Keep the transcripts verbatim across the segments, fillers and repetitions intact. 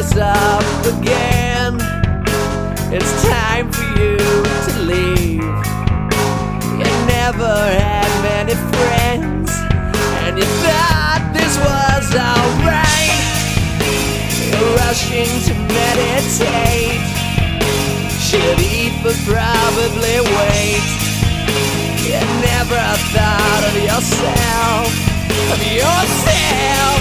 is up again. It's time for you to leave. You never had many friends, and you thought this was alright. You're rushing to meditate. Should eat but probably wait. You never thought of yourself, of yourself.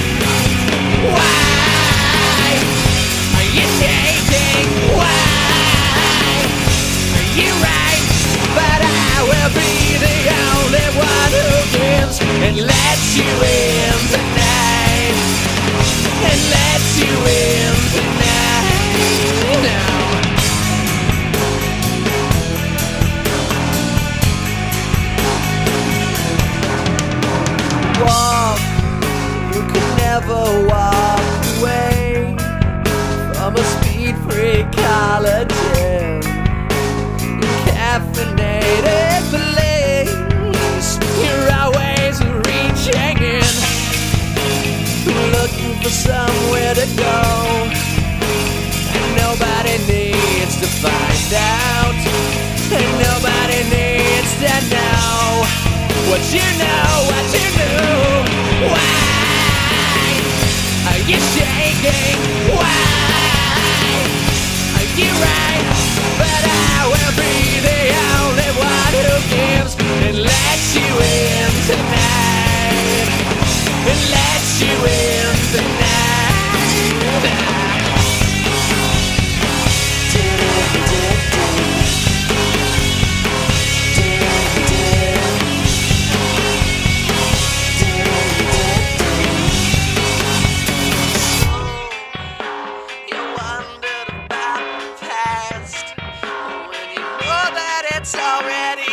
Why are you changing? Why are you right? But I will be the only one who gives and lets you in tonight, and lets you in tonight. Now walk, you can never walk away from a speed-free collagen. Caffeinated police, you're always reaching in, looking for somewhere to go, and nobody needs to find out, and nobody needs to know what you know, what you knew. Why are you shaking? Why are you right? But I will be the only one who gives and lets you in tonight, and lets you in tonight. It's already